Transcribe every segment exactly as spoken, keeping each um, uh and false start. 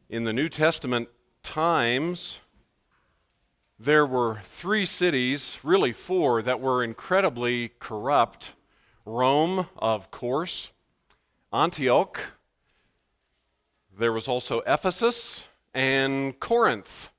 In the New Testament times, there were three cities, really four, that were incredibly corrupt. Rome, of course, Antioch, there was also Ephesus, and Corinth.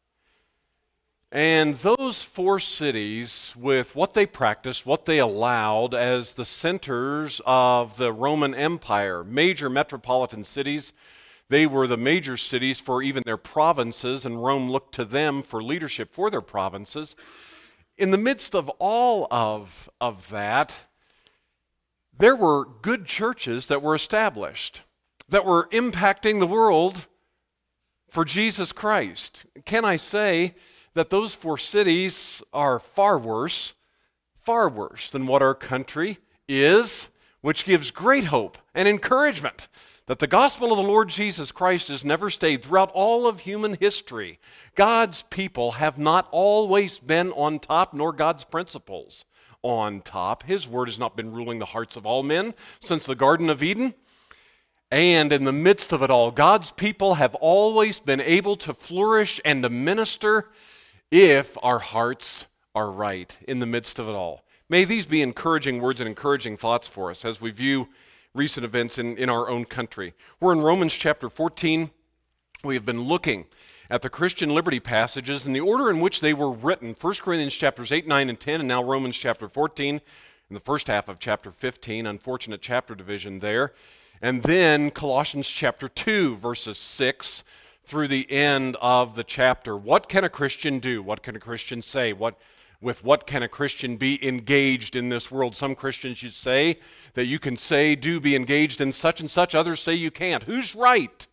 And those four cities, with what they practiced, what they allowed as the centers of the Roman Empire, major metropolitan cities, they were the major cities for even their provinces, and Rome looked to them for leadership for their provinces. In the midst of all of, of that, there were good churches that were established, that were impacting the world for Jesus Christ. Can I say that those four cities are far worse, far worse than what our country is, which gives great hope and encouragement that the gospel of the Lord Jesus Christ has never stayed throughout all of human history. God's people have not always been on top, nor God's principles on top. His word has not been ruling the hearts of all men since the Garden of Eden. And in the midst of it all, God's people have always been able to flourish and to minister if our hearts are right in the midst of it all. May these be encouraging words and encouraging thoughts for us as we view recent events in, in our own country. We're in Romans chapter fourteen. We have been looking at the Christian liberty passages in the order in which they were written. First Corinthians chapters eight, nine, and ten, and now Romans chapter fourteen, in the first half of chapter fifteen, unfortunate chapter division there. And then Colossians chapter two, verses six through the end of the chapter. What can a Christian do? What can a Christian say? What With what can a Christian be engaged in this world? Some Christians you say that you can say, do be engaged in such and such. Others say you can't. Who's right?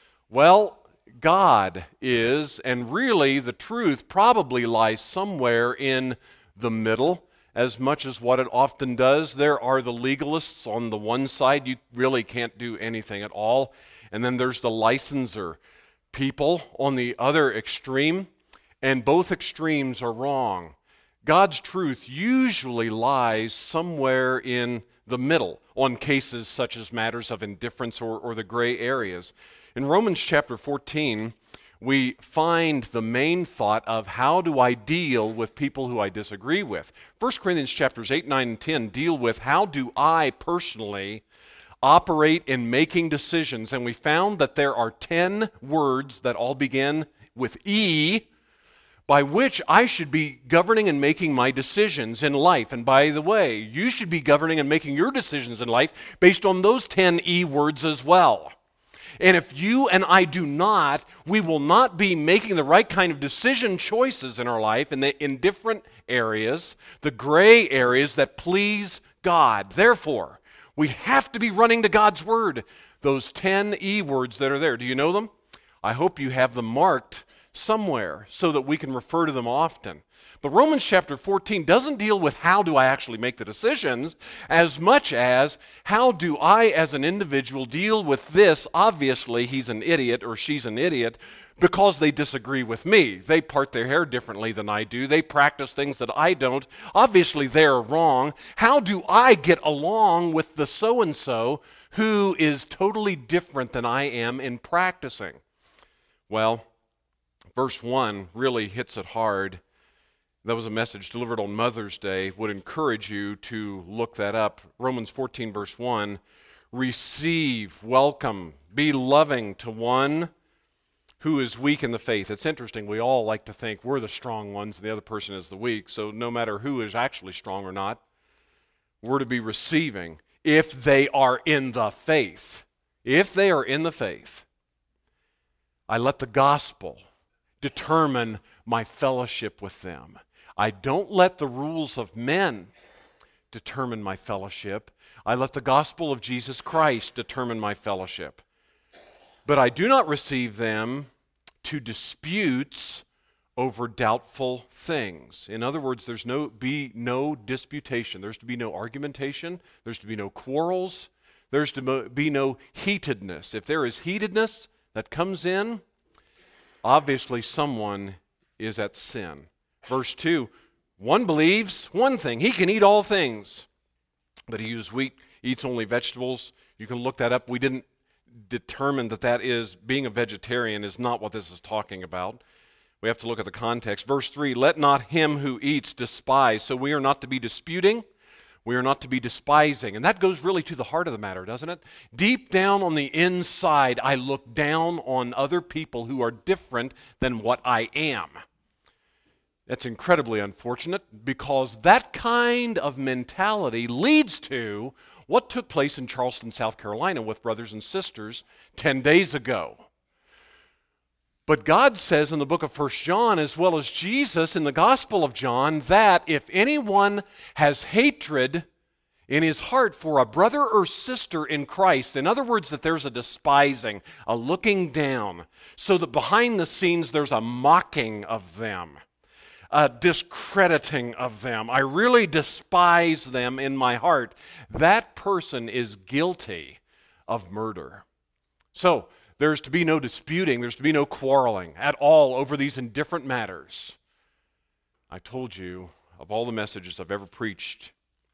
Well, God is, and really the truth probably lies somewhere in the middle, as much as what it often does. There are the legalists on the one side. You really can't do anything at all. And then there's the licenser people on the other extreme, and both extremes are wrong. God's truth usually lies somewhere in the middle on cases such as matters of indifference or, or the gray areas. In Romans chapter fourteen, we find the main thought of how do I deal with people who I disagree with. First Corinthians chapters eight, nine, and ten deal with how do I personally operate in making decisions. And we found that there are ten words that all begin with E, by which I should be governing and making my decisions in life. And by the way, you should be governing and making your decisions in life based on those ten E words as well. And if you and I do not, we will not be making the right kind of decision choices in our life in, the, in different areas, the gray areas that please God. Therefore, we have to be running to God's Word, those ten E words that are there. Do you know them? I hope you have them marked somewhere so that we can refer to them often. But Romans chapter fourteen doesn't deal with how do I actually make the decisions as much as how do I as an individual deal with this. Obviously, he's an idiot or she's an idiot because they disagree with me. They part their hair differently than I do. They practice things that I don't. Obviously, they're wrong. How do I get along with the so-and-so who is totally different than I am in practicing? Well, verse one really hits it hard. That was a message delivered on Mother's Day. Would encourage you to look that up. Romans fourteen, verse one. Receive, welcome, be loving to one who is weak in the faith. It's interesting. We all like to think we're the strong ones and the other person is the weak. So no matter who is actually strong or not, we're to be receiving if they are in the faith. If they are in the faith, I let the gospel determine my fellowship with them. I don't let the rules of men determine my fellowship. I let the gospel of Jesus Christ determine my fellowship. But I do not receive them to disputes over doubtful things. In other words, there's no be no disputation. There's to be no argumentation. There's to be no quarrels. There's to be no heatedness. If there is heatedness that comes in, obviously someone is at sin. Verse two, one believes one thing. He can eat all things, but he who's weak eats only vegetables. You can look that up. We didn't determined that that is, being a vegetarian is not what this is talking about. We have to look at the context. Verse three, let not him who eats despise. So we are not to be disputing. We are not to be despising. And that goes really to the heart of the matter, doesn't it? Deep down on the inside, I look down on other people who are different than what I am. That's incredibly unfortunate because that kind of mentality leads to what took place in Charleston, South Carolina with brothers and sisters ten days ago. But God says in the book of First John, as well as Jesus in the Gospel of John, that if anyone has hatred in his heart for a brother or sister in Christ, in other words, that there's a despising, a looking down, so that behind the scenes there's a mocking of them, a discrediting of them, I really despise them in my heart, that person is guilty of murder. So, there's to be no disputing, there's to be no quarreling at all over these indifferent matters. I told you, of all the messages I've ever preached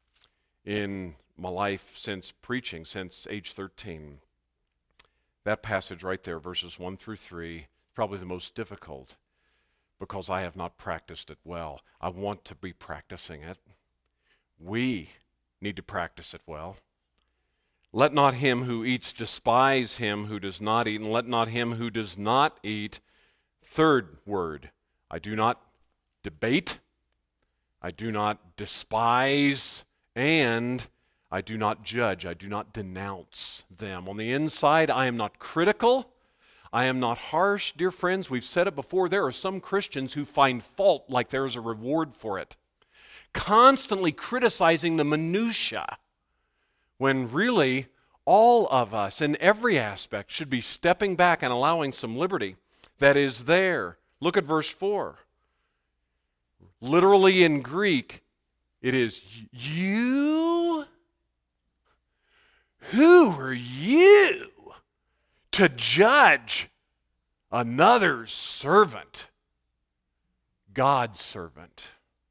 in my life since preaching, since age thirteen, that passage right there, verses one through three, probably the most difficult because I have not practiced it well. I want to be practicing it. We need to practice it well. Let not him who eats despise him who does not eat, and let not him who does not eat. Third word, I do not debate, I do not despise, and I do not judge, I do not denounce them. On the inside, I am not critical, I am not harsh. Dear friends, we've said it before, there are some Christians who find fault like there is a reward for it, constantly criticizing the minutia, when really all of us in every aspect should be stepping back and allowing some liberty that is there. Look at verse four. Literally in Greek, it is, you? Who are you to judge another servant? God's servant.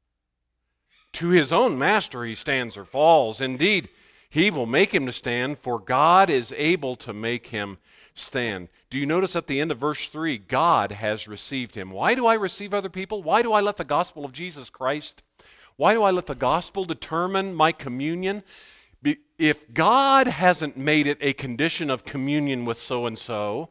To his own master he stands or falls. Indeed, he will make him to stand, for God is able to make him stand. Do you notice at the end of verse three, God has received him. Why do I receive other people? Why do I let the gospel of Jesus Christ, why do I let the gospel determine my communion? If God hasn't made it a condition of communion with so-and-so,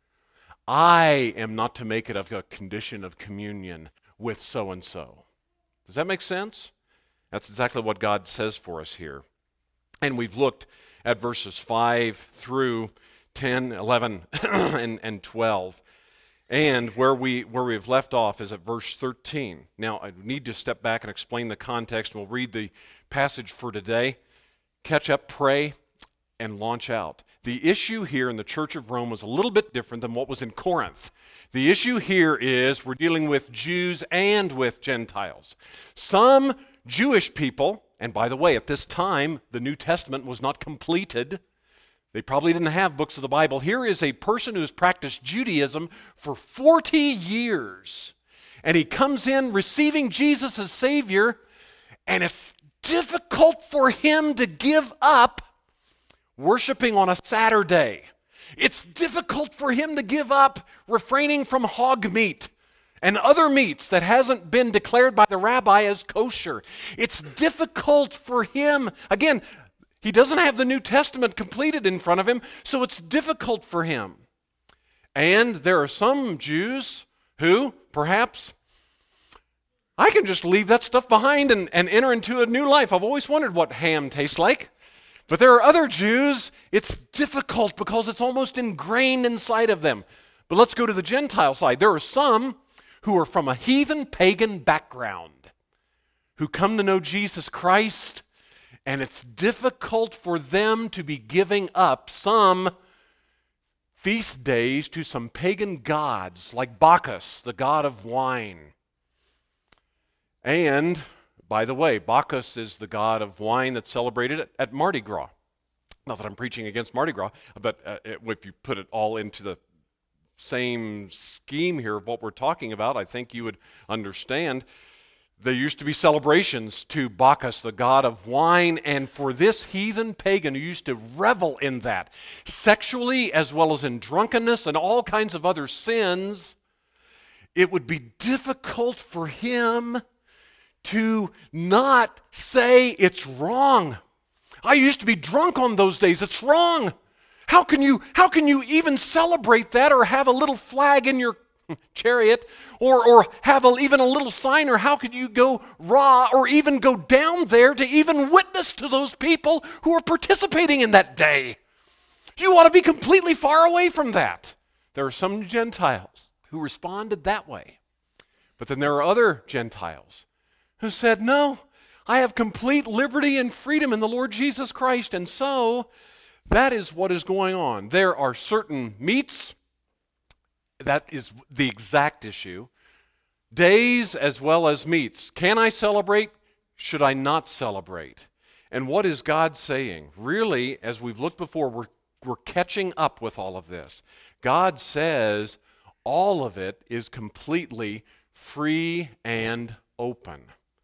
I am not to make it a condition of communion with so-and-so. Does that make sense? That's exactly what God says for us here. And we've looked at verses five through ten, eleven, and, and twelve. And where, we, where we've left off is at verse thirteen. Now, I need to step back and explain the context. We'll read the passage for today. Catch up, pray, and launch out. The issue here in the Church of Rome was a little bit different than what was in Corinth. The issue here is we're dealing with Jews and with Gentiles. Some Jewish people, and by the way, at this time, the New Testament was not completed. They probably didn't have books of the Bible. Here is a person who has practiced Judaism for forty years. And he comes in receiving Jesus as Savior, and it's difficult for him to give up worshiping on a Saturday. It's difficult for him to give up refraining from hog meat and other meats that hasn't been declared by the rabbi as kosher. It's difficult for him. Again, he doesn't have the New Testament completed in front of him, so it's difficult for him. And there are some Jews who, perhaps, I can just leave that stuff behind and, and enter into a new life. I've always wondered what ham tastes like. But there are other Jews, it's difficult because it's almost ingrained inside of them. But let's go to the Gentile side. There are some who are from a heathen pagan background who come to know Jesus Christ, and it's difficult for them to be giving up some feast days to some pagan gods like Bacchus, the god of wine. And, by the way, Bacchus is the god of wine that's celebrated at, at Mardi Gras. Not that I'm preaching against Mardi Gras, but uh, if you put it all into the same scheme here of what we're talking about, I think you would understand. There used to be celebrations to Bacchus, the god of wine, and for this heathen pagan who used to revel in that, sexually as well as in drunkenness and all kinds of other sins, it would be difficult for him to not say it's wrong. I used to be drunk on those days. It's wrong. How can you, how can you even celebrate that or have a little flag in your chariot or, or have a, even a little sign, or how could you go raw or even go down there to even witness to those people who are participating in that day? You ought to be completely far away from that. There are some Gentiles who responded that way. But then there are other Gentiles who said, no, I have complete liberty and freedom in the Lord Jesus Christ. And so that is what is going on. There are certain meats. That is the exact issue. Days as well as meats. Can I celebrate? Should I not celebrate? And what is God saying? Really, as we've looked before, we're, we're catching up with all of this. God says all of it is completely free and open.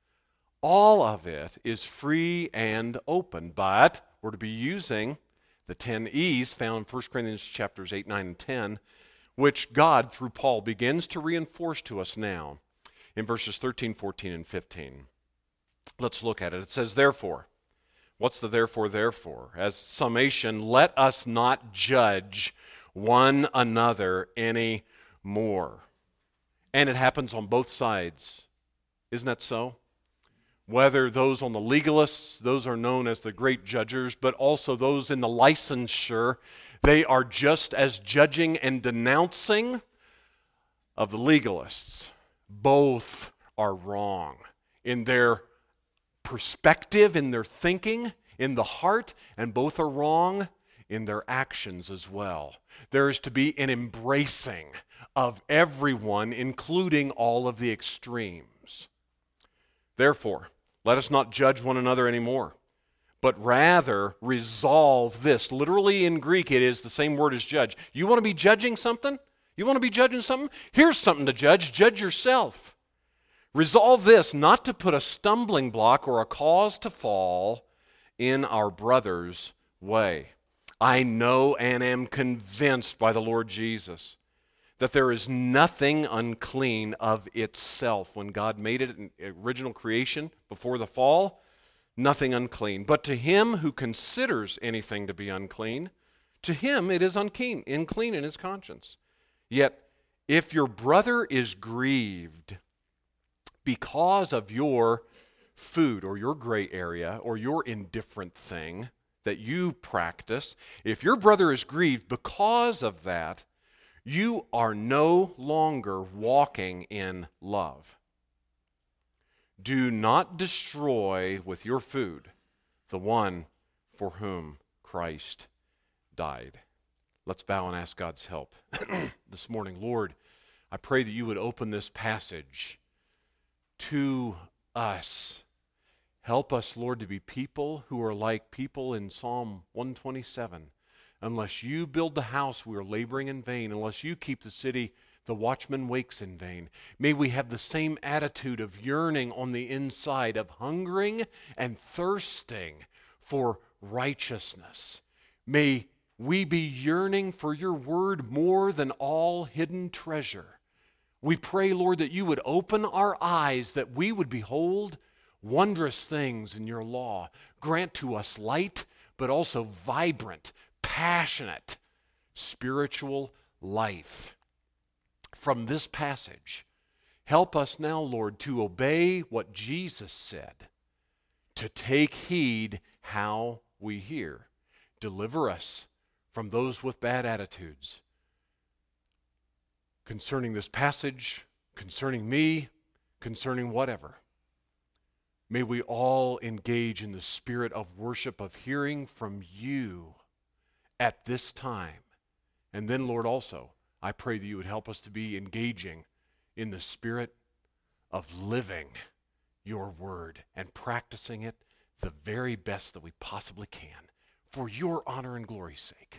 All of it is free and open, but we're to be using the ten E's found in First Corinthians chapters eight, nine, and ten, which God, through Paul, begins to reinforce to us now in verses thirteen, fourteen, and fifteen. Let's look at it. It says, therefore. What's the therefore, therefore? As summation, let us not judge one another any more. And it happens on both sides. Isn't that so? Whether those on the legalists, those are known as the great judgers, but also those in the licensure, they are just as judging and denouncing of the legalists. Both are wrong in their perspective, in their thinking, in the heart, and both are wrong in their actions as well. There is to be an embracing of everyone, including all of the extremes. Therefore, let us not judge one another anymore, but rather resolve this. Literally in Greek, it is the same word as judge. You want to be judging something? You want to be judging something? Here's something to judge. Judge yourself. Resolve this, not to put a stumbling block or a cause to fall in our brother's way. I know and am convinced by the Lord Jesus that there is nothing unclean of itself. When God made it in original creation before the fall, nothing unclean. But to him who considers anything to be unclean, to him it is unclean, unclean in his conscience. Yet if your brother is grieved because of your food or your gray area or your indifferent thing that you practice, if your brother is grieved because of that, you are no longer walking in love. Do not destroy with your food the one for whom Christ died. Let's bow and ask God's help this morning. Lord, I pray that you would open this passage to us. Help us, Lord, to be people who are like people in Psalm one twenty-seven. Unless you build the house, we are laboring in vain. Unless you keep the city, the watchman wakes in vain. May we have the same attitude of yearning on the inside, of hungering and thirsting for righteousness. May we be yearning for your word more than all hidden treasure. We pray, Lord, that you would open our eyes, that we would behold wondrous things in your law. Grant to us light, but also vibrant, passionate, spiritual life. From this passage, help us now, Lord, to obey what Jesus said, to take heed how we hear. Deliver us from those with bad attitudes concerning this passage, concerning me, concerning whatever. May we all engage in the spirit of worship, of hearing from you at this time. And then, Lord, also, I pray that you would help us to be engaging in the spirit of living your word and practicing it the very best that we possibly can for your honor and glory's sake.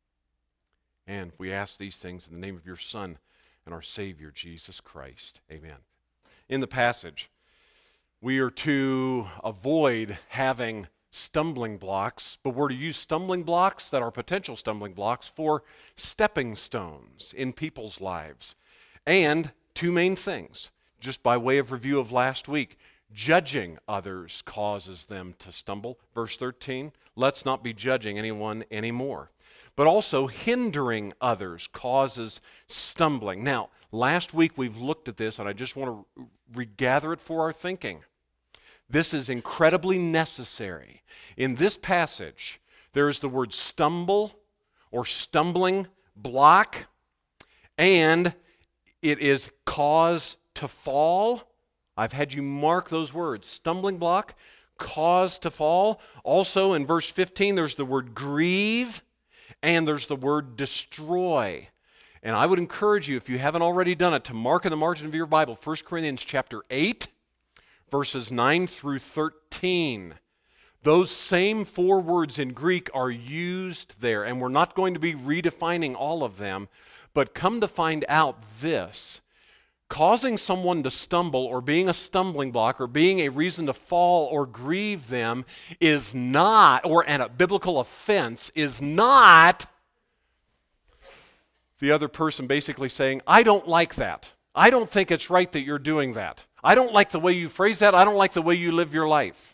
And we ask these things in the name of your Son and our Savior, Jesus Christ. Amen. In the passage, We are to avoid having stumbling blocks, but we're to use stumbling blocks that are potential stumbling blocks for stepping stones in people's lives. And two main things, just by way of review of last week. Judging others causes them to stumble. Verse thirteen, let's not be judging anyone anymore. But also hindering others causes stumbling. Now, last week we've looked at this, and I just want to regather it for our thinking. This is incredibly necessary. In this passage, there is the word stumble or stumbling block, and it is cause to fall. I've had you mark those words. Stumbling block, cause to fall. Also in verse fifteen, there's the word grieve, and there's the word destroy. And I would encourage you, if you haven't already done it, to mark in the margin of your Bible, First Corinthians chapter eight, verses nine through thirteen. Those same four words in Greek are used there, and we're not going to be redefining all of them, but come to find out this. Causing someone to stumble or being a stumbling block or being a reason to fall or grieve them is not, or and a biblical offense is not the other person basically saying, I don't like that. I don't think it's right that you're doing that. I don't like the way you phrase that. I don't like the way you live your life.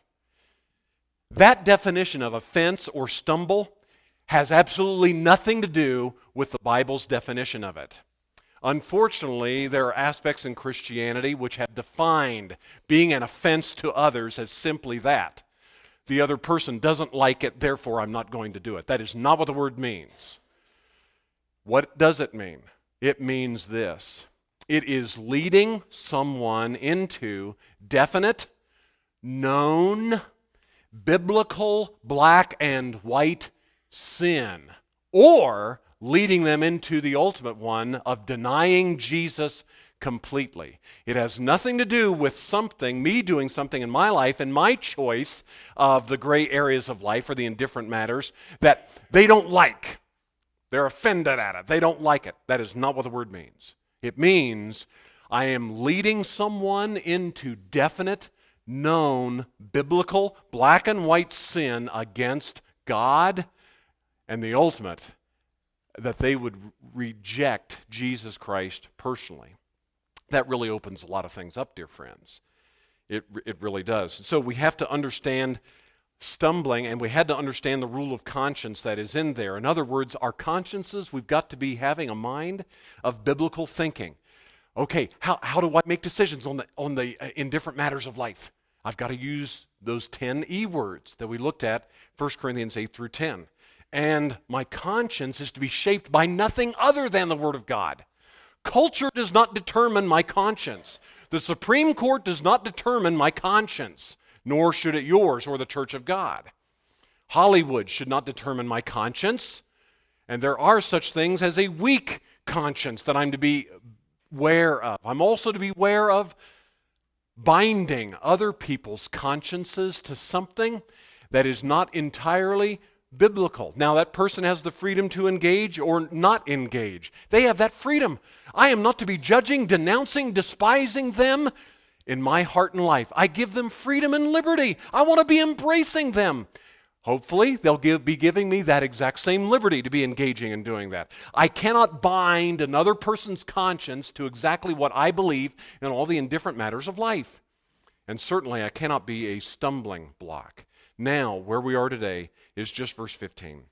That definition of offense or stumble has absolutely nothing to do with the Bible's definition of it. Unfortunately, there are aspects in Christianity which have defined being an offense to others as simply that. The other person doesn't like it, therefore I'm not going to do it. That is not what the word means. What does it mean? It means this. It is leading someone into definite, known, biblical, black and white sin, or leading them into the ultimate one of denying Jesus completely. It has nothing to do with something, me doing something in my life and my choice of the gray areas of life or the indifferent matters that they don't like. They're offended at it. They don't like it. That is not what the word means. It means I am leading someone into definite, known, biblical, black and white sin against God, and the ultimate, that they would reject Jesus Christ personally. That really opens a lot of things up, dear friends. It, it really does. So we have to understand stumbling, and we had to understand the rule of conscience that is in there. In other words, our consciences, we've got to be having a mind of biblical thinking. Okay, how, how do I make decisions on the, on the uh, in different matters of life? I've got to use those ten E words that we looked at, First Corinthians eight through ten. And my conscience is to be shaped by nothing other than the Word of God. Culture does not determine my conscience. The Supreme Court does not determine my conscience, nor should it yours or the Church of God. Hollywood should not determine my conscience. And there are such things as a weak conscience that I'm to be aware of. I'm also to be aware of binding other people's consciences to something that is not entirely biblical. Now, that person has the freedom to engage or not engage. They have that freedom. I am not to be judging, denouncing, despising them in my heart and life. I give them freedom and liberty. I want to be embracing them. Hopefully, they'll give, be giving me that exact same liberty to be engaging in doing that. I cannot bind another person's conscience to exactly what I believe in all the indifferent matters of life. And certainly, I cannot be a stumbling block. Now, where we are today is just verse fifteen.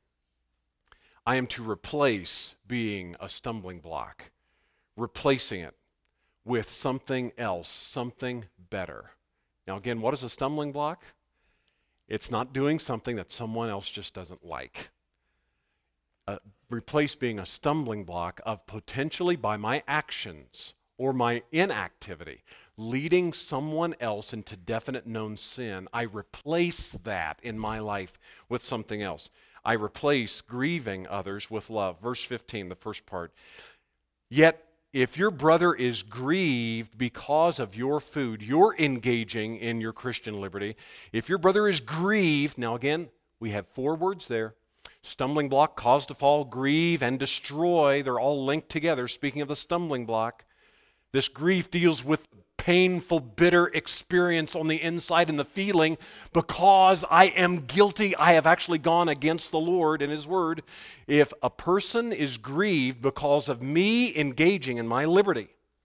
I am to replace being a stumbling block, replacing it with something else, something better. Now again, what is a stumbling block? It's not doing something that someone else just doesn't like. Uh, replace being a stumbling block of potentially by my actions or my inactivity, leading someone else into definite known sin. I replace that in my life with something else. I replace grieving others with love. Verse fifteen, the first part. Yet, if your brother is grieved because of your food, you're engaging in your Christian liberty. If your brother is grieved, now again, we have four words there. Stumbling block, cause to fall, grieve, and destroy. They're all linked together, speaking of the stumbling block. This grief deals with painful, bitter experience on the inside and the feeling because I am guilty. I have actually gone against the Lord and His Word. If a person is grieved because of me engaging in my liberty,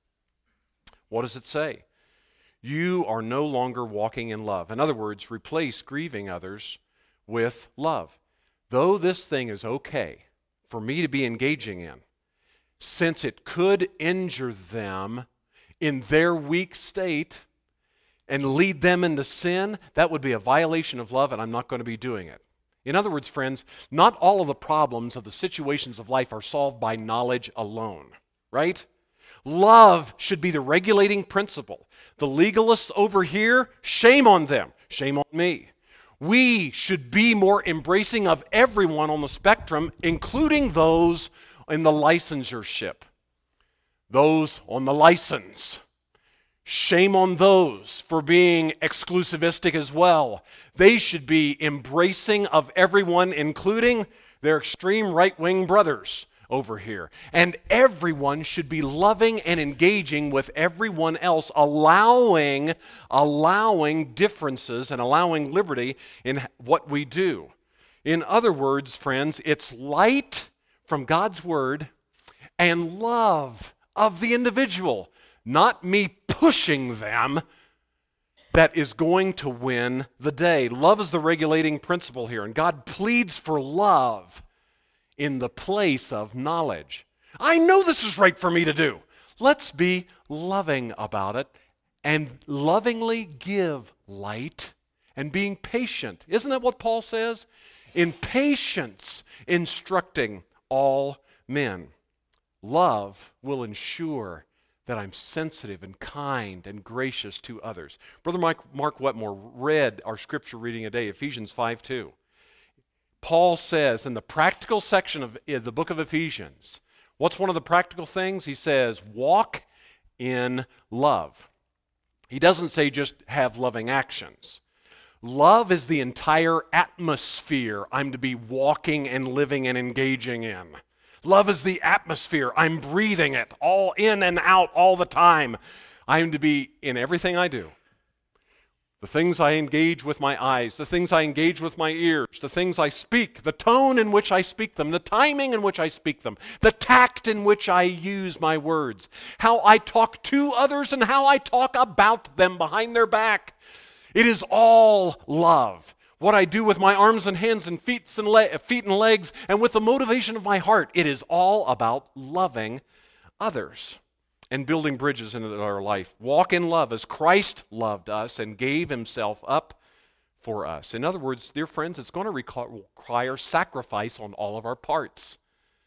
what does it say? You are no longer walking in love. In other words, replace grieving others with love. Though this thing is okay for me to be engaging in, since it could injure them in their weak state and lead them into sin, that would be a violation of love, and I'm not going to be doing it. In other words, friends, not all of the problems of the situations of life are solved by knowledge alone, right? Love should be the regulating principle. The legalists over here, shame on them, shame on me. We should be more embracing of everyone on the spectrum, including those in the licensureship, those on the license. Shame on those for being exclusivistic as well. They should be embracing of everyone, including their extreme right-wing brothers over here. And everyone should be loving and engaging with everyone else, allowing, allowing differences and allowing liberty in what we do. In other words, friends, it's light from God's Word and love of the individual, not me pushing them, that is going to win the day. Love is the regulating principle here, and God pleads for love in the place of knowledge. I know this is right for me to do. Let's be loving about it and lovingly give light and being patient. Isn't that what Paul says? In patience, instructing all men. Love will ensure that I'm sensitive and kind and gracious to others. Brother Mike, Mark Wetmore read our scripture reading today, Ephesians five two. Paul says in the practical section of the book of Ephesians, what's one of the practical things? He says, walk in love. He doesn't say just have loving actions. Love is the entire atmosphere I'm to be walking and living and engaging in. Love is the atmosphere. I'm breathing it all in and out all the time. I am to be in everything I do. The things I engage with my eyes, the things I engage with my ears, the things I speak, the tone in which I speak them, the timing in which I speak them, the tact in which I use my words, how I talk to others and how I talk about them behind their back. It is all love. What I do with my arms and hands and feet and, le- feet and legs and with the motivation of my heart, it is all about loving others and building bridges into our life. Walk in love as Christ loved us and gave Himself up for us. In other words, dear friends, it's going to require sacrifice on all of our parts.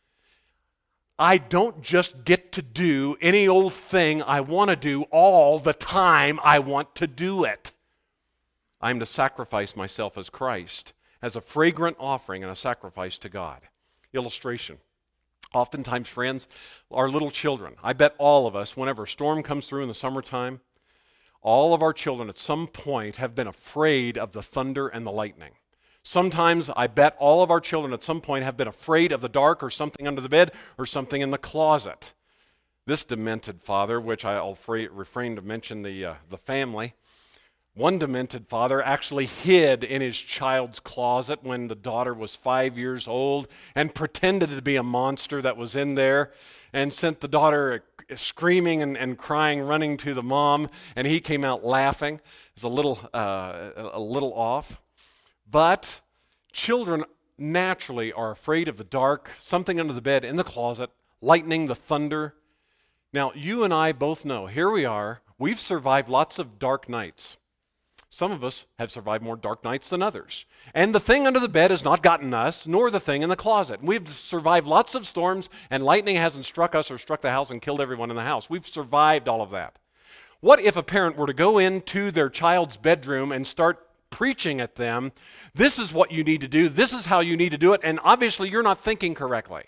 I don't just get to do any old thing I want to do all the time I want to do it. I'm to sacrifice myself as Christ, as a fragrant offering and a sacrifice to God. Illustration. Oftentimes, friends, our little children, I bet all of us, whenever a storm comes through in the summertime, all of our children at some point have been afraid of the thunder and the lightning. Sometimes I bet all of our children at some point have been afraid of the dark or something under the bed or something in the closet. This demented father, which I'll refrain to mention the, uh, the family, one demented father actually hid in his child's closet when the daughter was five years old and pretended to be a monster that was in there and sent the daughter screaming and, and crying, running to the mom, and he came out laughing. It was a little, uh, a little off. But children naturally are afraid of the dark, something under the bed, in the closet, lightning, the thunder. Now, you and I both know, here we are, we've survived lots of dark nights. Some of us have survived more dark nights than others. And the thing under the bed has not gotten us, nor the thing in the closet. We've survived lots of storms, and lightning hasn't struck us or struck the house and killed everyone in the house. We've survived all of that. What if a parent were to go into their child's bedroom and start preaching at them, this is what you need to do, this is how you need to do it, and obviously you're not thinking correctly?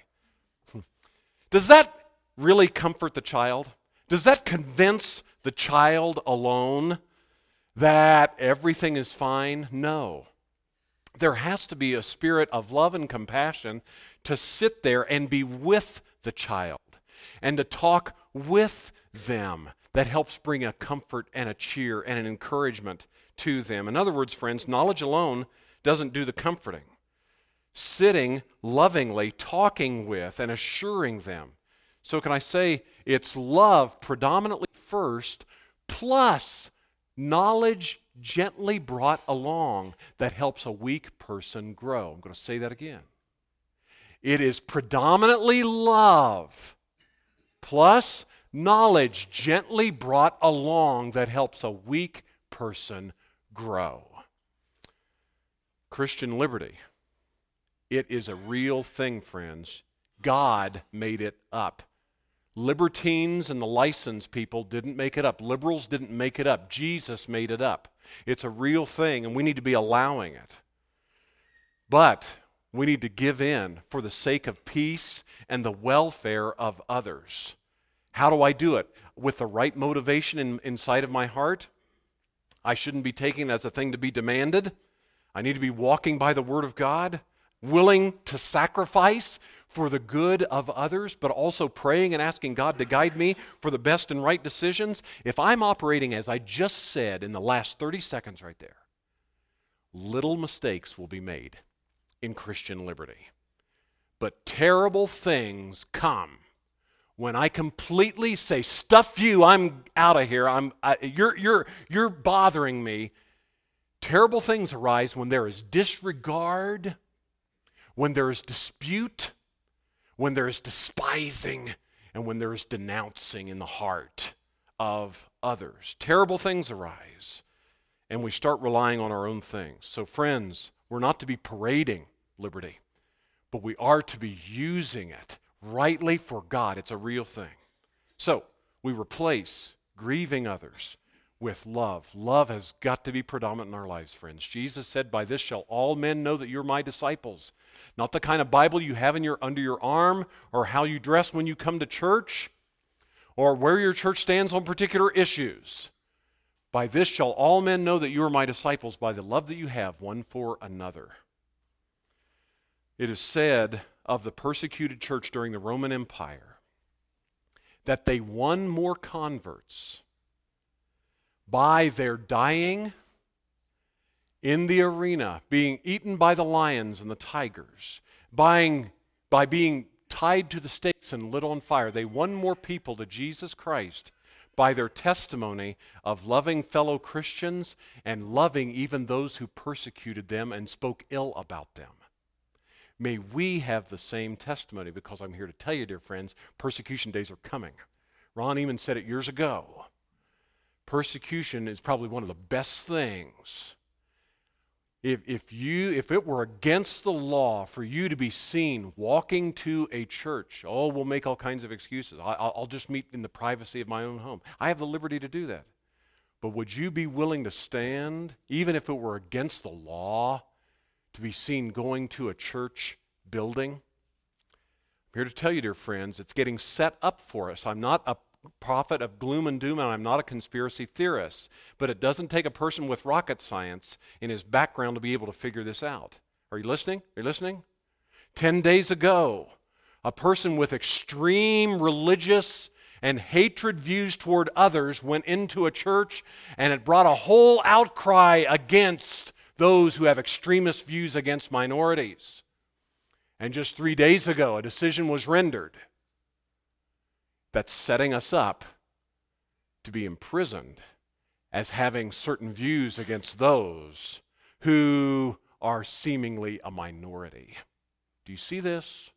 Does that really comfort the child? Does that convince the child alone that everything is fine? No. There has to be a spirit of love and compassion to sit there and be with the child. and to talk with them. That helps bring a comfort and a cheer and an encouragement to them. In other words, friends, knowledge alone doesn't do the comforting. Sitting lovingly, talking with, and assuring them. So can I say it's love predominantly first, plus knowledge gently brought along that helps a weak person grow. I'm going to say that again. It is predominantly love, plus knowledge gently brought along that helps a weak person grow. Christian liberty. It is a real thing, friends. God made it up. Libertines and the license people didn't make it up. Liberals didn't make it up. Jesus made it up. It's a real thing, and we need to be allowing it. But we need to give in for the sake of peace and the welfare of others. How do I do it? With the right motivation in, inside of my heart? I shouldn't be taking it as a thing to be demanded. I need to be walking by the Word of God, willing to sacrifice for the good of others, but also praying and asking God to guide me for the best and right decisions. If I'm operating as I just said in the last thirty seconds right there, little mistakes will be made in Christian liberty. But terrible things come when I completely say, stuff you, I'm out of here, I'm, I, you're, you're, you're bothering me. Terrible things arise when there is disregard, when there is dispute, when there is despising, and when there is denouncing in the heart of others. Terrible things arise, and we start relying on our own things. So friends, we're not to be parading liberty, but we are to be using it rightly for God. It's a real thing. So we replace grieving others with love. Love has got to be predominant in our lives, friends. Jesus said, by this shall all men know that you're my disciples. Not the kind of Bible you have in your under your arm, or how you dress when you come to church, or where your church stands on particular issues. By this shall all men know that you are my disciples, by the love that you have one for another. It is said of the persecuted church during the Roman Empire that they won more converts by their dying in the arena, being eaten by the lions and the tigers, by, by being tied to the stakes and lit on fire. They won more people to Jesus Christ by their testimony of loving fellow Christians and loving even those who persecuted them and spoke ill about them. May we have the same testimony, because I'm here to tell you, dear friends, persecution days are coming. Ron Eman said it years ago. Persecution is probably one of the best things. If, if, you, if it were against the law for you to be seen walking to a church, oh, we'll make all kinds of excuses. I, I'll just meet in the privacy of my own home. I have the liberty to do that. But would you be willing to stand, even if it were against the law, to be seen going to a church building? I'm here to tell you, dear friends, it's getting set up for us. I'm not a prophet of gloom and doom, and I'm not a conspiracy theorist, but it doesn't take a person with rocket science in his background to be able to figure this out. Are you listening? Are you listening? Ten days ago, a person with extreme religious and hatred views toward others went into a church, and it brought a whole outcry against those who have extremist views against minorities. And just three days ago, a decision was rendered that's setting us up to be imprisoned as having certain views against those who are seemingly a minority. Do you see this?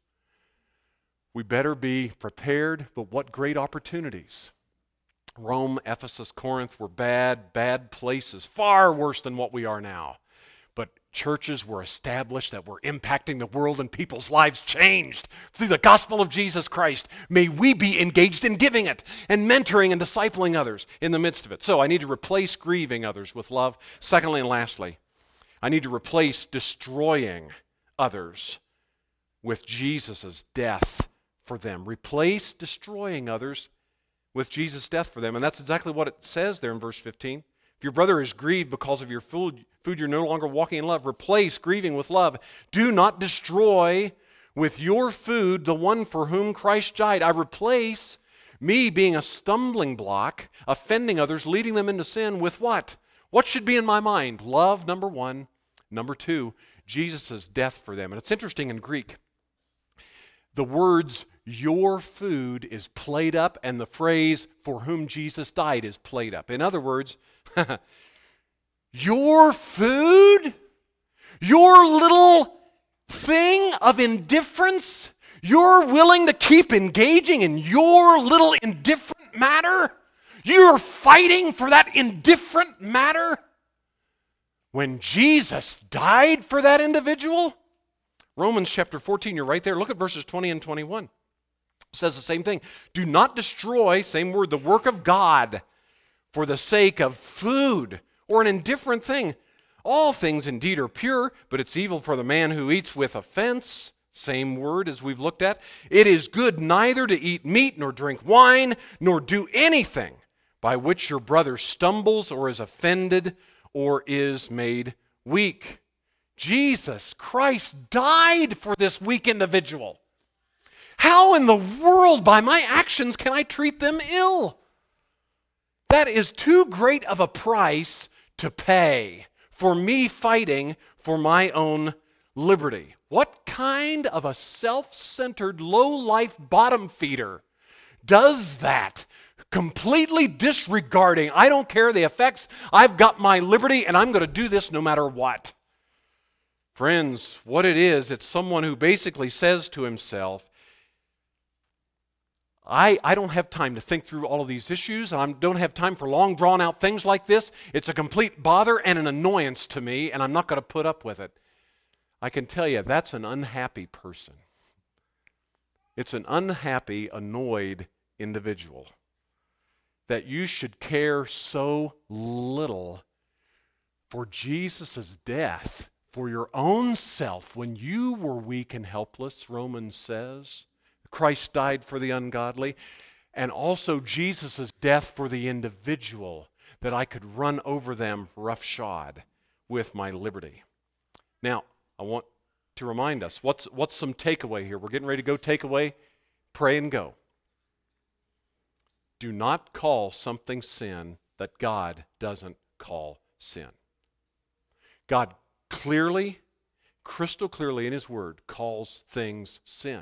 We better be prepared, but what great opportunities. Rome, Ephesus, Corinth were bad, bad places, far worse than what we are now. But churches were established that were impacting the world, and people's lives changed through the gospel of Jesus Christ. May we be engaged in giving it and mentoring and discipling others in the midst of it. So I need to replace grieving others with love. Secondly and lastly, I need to replace destroying others with Jesus' death for them. Replace destroying others with Jesus' death for them. And that's exactly what it says there in verse fifteen. If your brother is grieved because of your food, food you're no longer walking in love. Replace grieving with love. Do not destroy with your food the one for whom Christ died. I replace me being a stumbling block, offending others, leading them into sin with what? What should be in my mind? Love, number one. Number two, Jesus' death for them. And it's interesting in Greek. The words, your food, is played up, and the phrase, for whom Jesus died, is played up. In other words, your food? Your little thing of indifference? You're willing to keep engaging in your little indifferent matter? You're fighting for that indifferent matter? When Jesus died for that individual? Romans chapter fourteen, you're right there. Look at verses twenty and twenty-one. It says the same thing. Do not destroy, same word, the work of God for the sake of food or an indifferent thing. All things indeed are pure, but it's evil for the man who eats with offense. Same word as we've looked at. It is good neither to eat meat nor drink wine, nor do anything by which your brother stumbles or is offended or is made weak. Jesus Christ died for this weak individual. How in the world, by my actions, can I treat them ill? That is too great of a price to pay for me fighting for my own liberty. What kind of a self-centered, low-life bottom feeder does that? Completely disregarding, I don't care the effects, I've got my liberty and I'm going to do this no matter what. Friends, what it is, it's someone who basically says to himself, I, I don't have time to think through all of these issues. I don't have time for long, drawn-out things like this. It's a complete bother and an annoyance to me, and I'm not going to put up with it. I can tell you, that's an unhappy person. It's an unhappy, annoyed individual. That you should care so little for Jesus' death for your own self when you were weak and helpless, Romans says. Christ died for the ungodly, and also Jesus' death for the individual, that I could run over them roughshod with my liberty. Now, I want to remind us, what's, what's some takeaway here? We're getting ready to go takeaway. Pray and go. Do not call something sin that God doesn't call sin. God clearly, crystal clearly in His Word, calls things sin.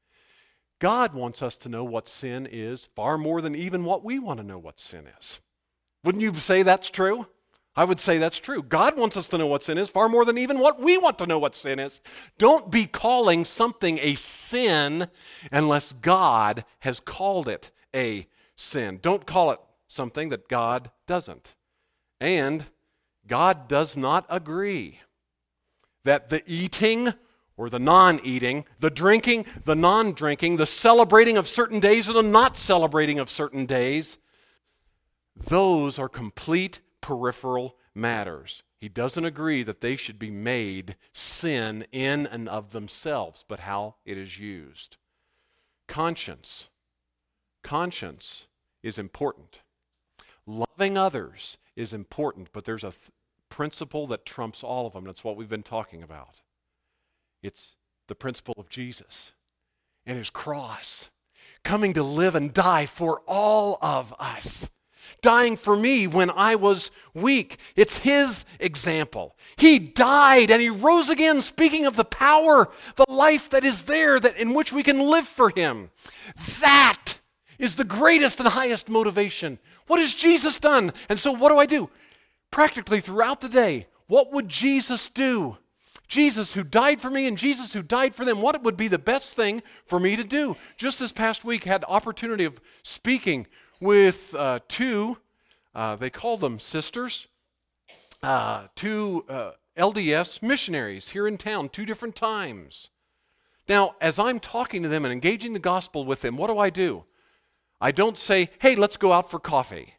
God wants us to know what sin is far more than even what we want to know what sin is. Wouldn't you say that's true? I would say that's true. God wants us to know what sin is far more than even what we want to know what sin is. Don't be calling something a sin unless God has called it a sin. Don't call it something that God doesn't. And God does not agree that the eating or the non-eating, the drinking, the non-drinking, the celebrating of certain days or the not celebrating of certain days, those are complete peripheral matters. He doesn't agree that they should be made sin in and of themselves, but how it is used. Conscience. Conscience is important. Loving others is important, but there's a th- principle that trumps all of them. That's what we've been talking about. It's the principle of Jesus and His cross, coming to live and die for all of us, dying for me when I was weak. It's His example. He died and He rose again, speaking of the power, the life that is there, that in which we can live for Him. That is the greatest and highest motivation. What has Jesus done? And so what do I do? Practically throughout the day, what would Jesus do? Jesus who died for me and Jesus who died for them, what would be the best thing for me to do? Just this past week, had the opportunity of speaking with uh, two, uh, they call them sisters, uh, two uh, L D S missionaries here in town, two different times. Now, as I'm talking to them and engaging the gospel with them, what do I do? I don't say, hey, let's go out for coffee.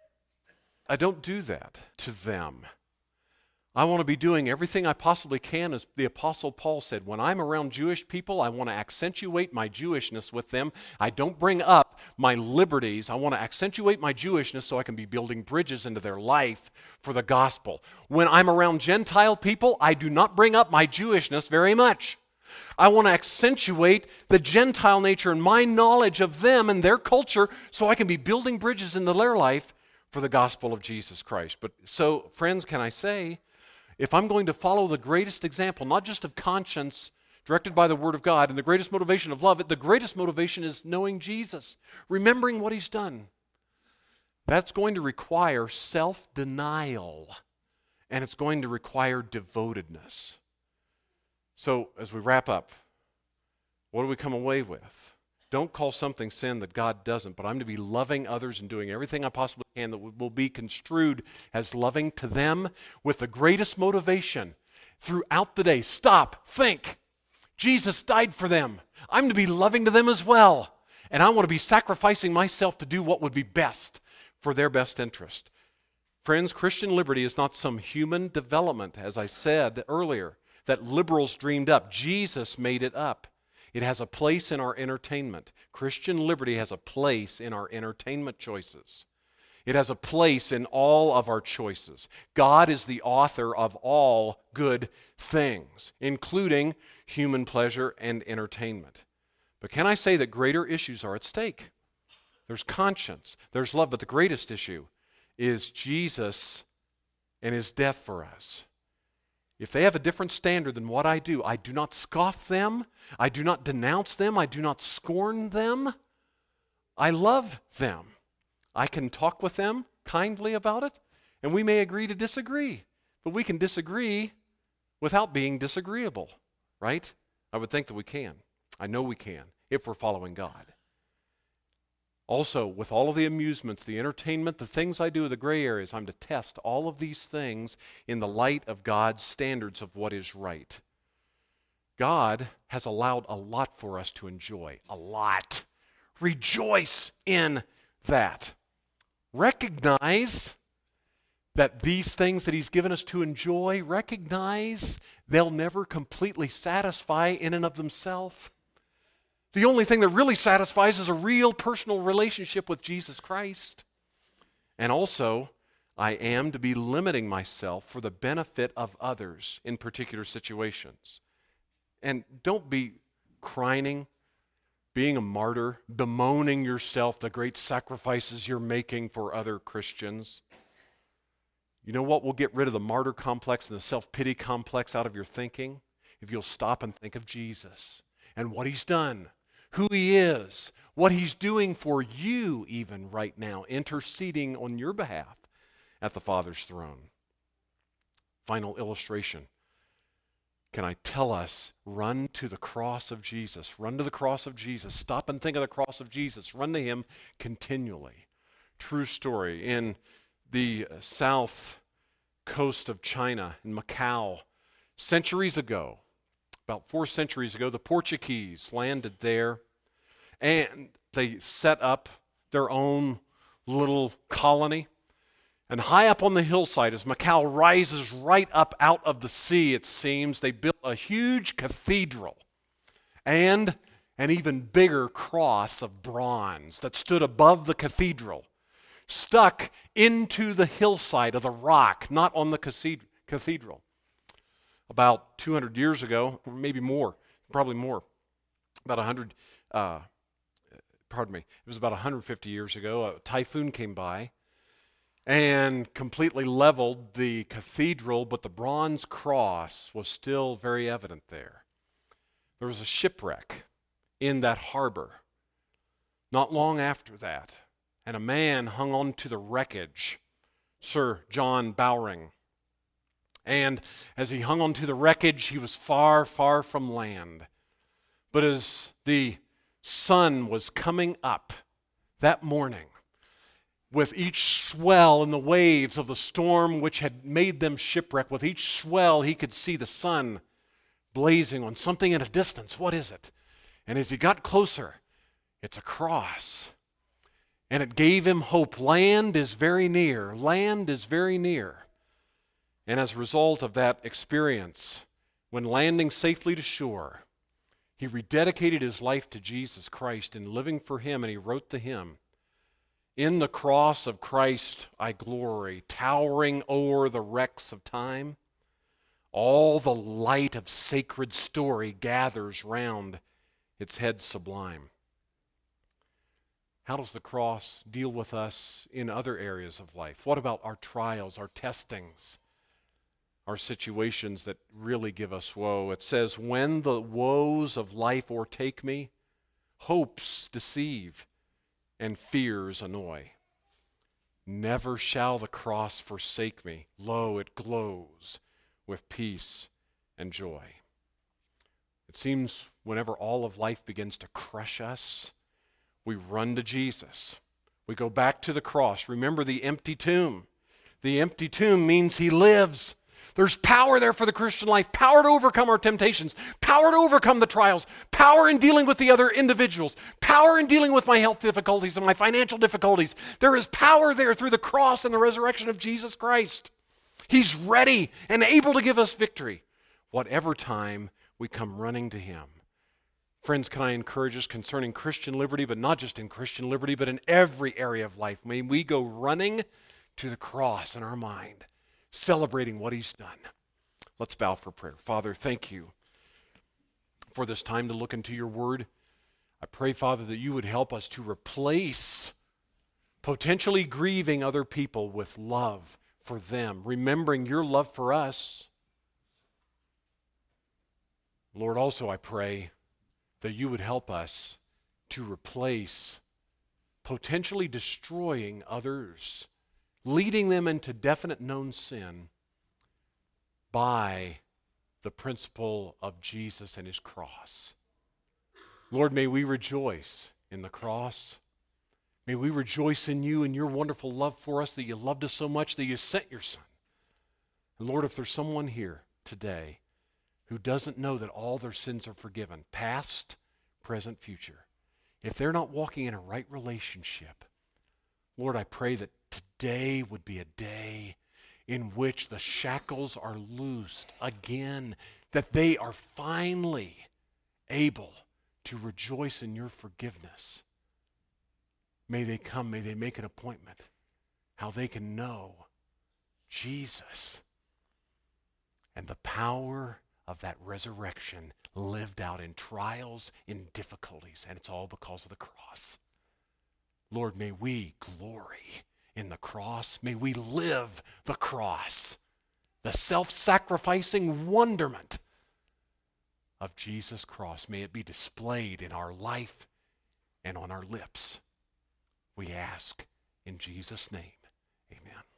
I don't do that to them. I want to be doing everything I possibly can, as the Apostle Paul said. When I'm around Jewish people, I want to accentuate my Jewishness with them. I don't bring up my liberties. I want to accentuate my Jewishness so I can be building bridges into their life for the gospel. When I'm around Gentile people, I do not bring up my Jewishness very much. I want to accentuate the Gentile nature and my knowledge of them and their culture so I can be building bridges into their life for the gospel of Jesus Christ. But so, friends, can I say, if I'm going to follow the greatest example, not just of conscience directed by the Word of God and the greatest motivation of love, the greatest motivation is knowing Jesus, remembering what He's done. That's going to require self-denial, and it's going to require devotedness. So, as we wrap up, what do we come away with? Don't call something sin that God doesn't, but I'm to be loving others and doing everything I possibly can that will be construed as loving to them with the greatest motivation throughout the day. Stop, think. Jesus died for them. I'm to be loving to them as well. And I want to be sacrificing myself to do what would be best for their best interest. Friends, Christian liberty is not some human development, as I said earlier, that liberals dreamed up. Jesus made it up. It has a place in our entertainment. Christian liberty has a place in our entertainment choices. It has a place in all of our choices. God is the author of all good things, including human pleasure and entertainment. But can I say that greater issues are at stake? There's conscience, there's love, but the greatest issue is Jesus and His death for us. If they have a different standard than what I do, I do not scoff them, I do not denounce them, I do not scorn them. I love them. I can talk with them kindly about it, and we may agree to disagree, but we can disagree without being disagreeable, right? I would think that we can. I know we can, if we're following God. Also, with all of the amusements, the entertainment, the things I do, the gray areas, I'm to test all of these things in the light of God's standards of what is right. God has allowed a lot for us to enjoy, a lot. Rejoice in that. Recognize that these things that He's given us to enjoy, recognize they'll never completely satisfy in and of themselves. The only thing that really satisfies is a real personal relationship with Jesus Christ. And also, I am to be limiting myself for the benefit of others in particular situations. And don't be crying, being a martyr, bemoaning yourself, the great sacrifices you're making for other Christians. You know what will get rid of the martyr complex and the self-pity complex out of your thinking? If you'll stop and think of Jesus and what He's done, who He is, what He's doing for you even right now, interceding on your behalf at the Father's throne. Final illustration. Can I tell us, run to the cross of Jesus. Run to the cross of Jesus. Stop and think of the cross of Jesus. Run to Him continually. True story. In the south coast of China, in Macau, centuries ago, about four centuries ago, the Portuguese landed there, and they set up their own little colony. And high up on the hillside, as Macau rises right up out of the sea, it seems, they built a huge cathedral and an even bigger cross of bronze that stood above the cathedral, stuck into the hillside of the rock, not on the cathedral. About two hundred years ago, or maybe more, probably more, about one hundred, uh, pardon me, it was about one hundred fifty years ago, a typhoon came by and completely leveled the cathedral, but the bronze cross was still very evident there. There was a shipwreck in that harbor not long after that, and a man hung on to the wreckage, Sir John Bowring. And as he hung onto the wreckage, he was far, far from land. But as the sun was coming up that morning, with each swell in the waves of the storm which had made them shipwreck, with each swell he could see the sun blazing on something in a distance. What is it? And as he got closer, it's a cross. And it gave him hope. Land is very near. Land is very near. And as a result of that experience, when landing safely to shore, he rededicated his life to Jesus Christ in living for Him, and he wrote the hymn, "In the cross of Christ I glory, towering o'er the wrecks of time. All the light of sacred story gathers round its head sublime. How does the cross deal with us in other areas of life? What about our trials, our testings, our situations that really give us woe? It says, when the woes of life o'ertake me, hopes deceive and fears annoy. Never shall the cross forsake me. Lo, it glows with peace and joy. It seems whenever all of life begins to crush us, we run to Jesus. We go back to the cross. Remember the empty tomb. The empty tomb means he lives. There's power there for the Christian life, power to overcome our temptations, power to overcome the trials, power in dealing with the other individuals, power in dealing with my health difficulties and my financial difficulties. There is power there through the cross and the resurrection of Jesus Christ. He's ready and able to give us victory, whatever time we come running to him. Friends, can I encourage us concerning Christian liberty, but not just in Christian liberty, but in every area of life? May we go running to the cross in our mind, celebrating what he's done. Let's bow for prayer. Father, thank you for this time to look into your word. I pray, Father, that you would help us to replace potentially grieving other people with love for them, remembering your love for us. Lord, also I pray that you would help us to replace potentially destroying others, leading them into definite known sin by the principle of Jesus and his cross. Lord, may we rejoice in the cross. May we rejoice in you and your wonderful love for us, that you loved us so much that you sent your Son. And Lord, if there's someone here today who doesn't know that all their sins are forgiven, past, present, future, if they're not walking in a right relationship, Lord, I pray that today would be a day in which the shackles are loosed again, that they are finally able to rejoice in your forgiveness. May they come, may they make an appointment, how they can know Jesus and the power of that resurrection lived out in trials, in difficulties, and it's all because of the cross. Lord, may we glory in the cross. May we live the cross, the self-sacrificing wonderment of Jesus' cross. May it be displayed in our life and on our lips. We ask in Jesus' name, amen.